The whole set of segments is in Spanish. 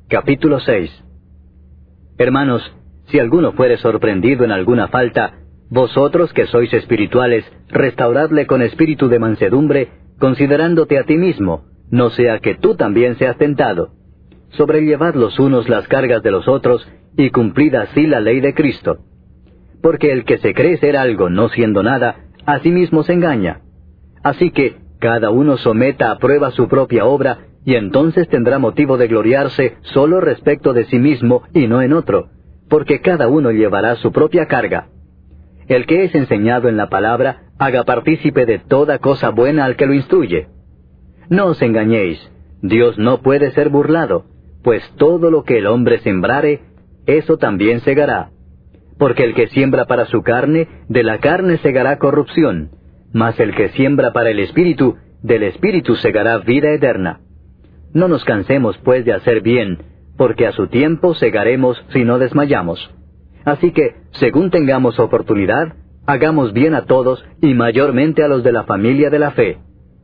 Capítulo 6. Hermanos, si alguno fuere sorprendido en alguna falta, vosotros que sois espirituales, restauradle con espíritu de mansedumbre, considerándote a ti mismo, no sea que tú también seas tentado. Sobrellevad los unos las cargas de los otros, y cumplid así la ley de Cristo. Porque el que se cree ser algo no siendo nada, a sí mismo se engaña. Así que cada uno someta a prueba su propia obra, y entonces tendrá motivo de gloriarse solo respecto de sí mismo y no en otro, porque cada uno llevará su propia carga. El que es enseñado en la palabra, haga partícipe de toda cosa buena al que lo instruye. No os engañéis, Dios no puede ser burlado, pues todo lo que el hombre sembrare, eso también segará. Porque el que siembra para su carne, de la carne segará corrupción, mas el que siembra para el Espíritu, del Espíritu segará vida eterna. No nos cansemos pues de hacer bien, porque a su tiempo segaremos si no desmayamos. Así que, según tengamos oportunidad, hagamos bien a todos, y mayormente a los de la familia de la fe.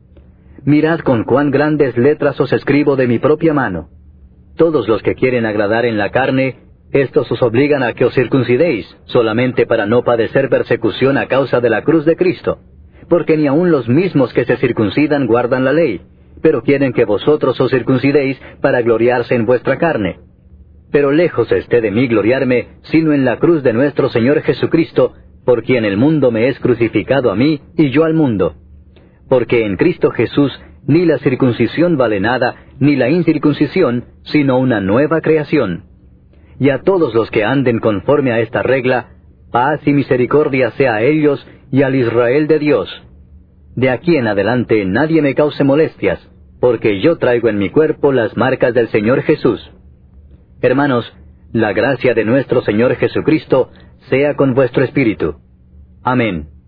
Mirad con cuán grandes letras os escribo de mi propia mano. Todos los que quieren agradar en la carne, estos os obligan a que os circuncidéis, solamente para no padecer persecución a causa de la cruz de Cristo. Porque ni aun los mismos que se circuncidan guardan la ley, pero quieren que vosotros os circuncidéis para gloriarse en vuestra carne. Pero lejos esté de mí gloriarme, sino en la cruz de nuestro Señor Jesucristo, por quien el mundo me es crucificado a mí, y yo al mundo. Porque en Cristo Jesús ni la circuncisión vale nada, ni la incircuncisión, sino una nueva creación. Y a todos los que anden conforme a esta regla, paz y misericordia sea a ellos y al Israel de Dios. De aquí en adelante nadie me cause molestias, porque yo traigo en mi cuerpo las marcas del Señor Jesús. Hermanos, la gracia de nuestro Señor Jesucristo sea con vuestro espíritu. Amén.